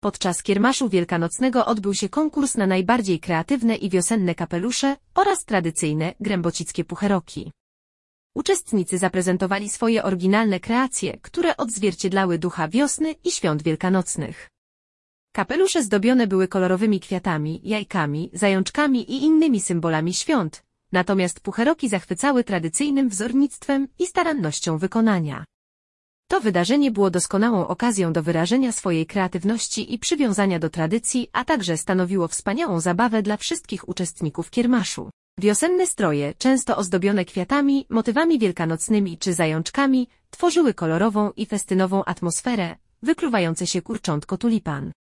Podczas kiermaszu wielkanocnego odbył się konkurs na najbardziej kreatywne i wiosenne kapelusze oraz tradycyjne grębocickie pucheroki. Uczestnicy zaprezentowali swoje oryginalne kreacje, które odzwierciedlały ducha wiosny i świąt wielkanocnych. Kapelusze zdobione były kolorowymi kwiatami, jajkami, zajączkami i innymi symbolami świąt, natomiast pucheroki zachwycały tradycyjnym wzornictwem i starannością wykonania. To wydarzenie było doskonałą okazją do wyrażenia swojej kreatywności i przywiązania do tradycji, a także stanowiło wspaniałą zabawę dla wszystkich uczestników kiermaszu. Wiosenne stroje, często ozdobione kwiatami, motywami wielkanocnymi czy zajączkami, tworzyły kolorową i festynową atmosferę, wykluwające się kurczątko tulipan.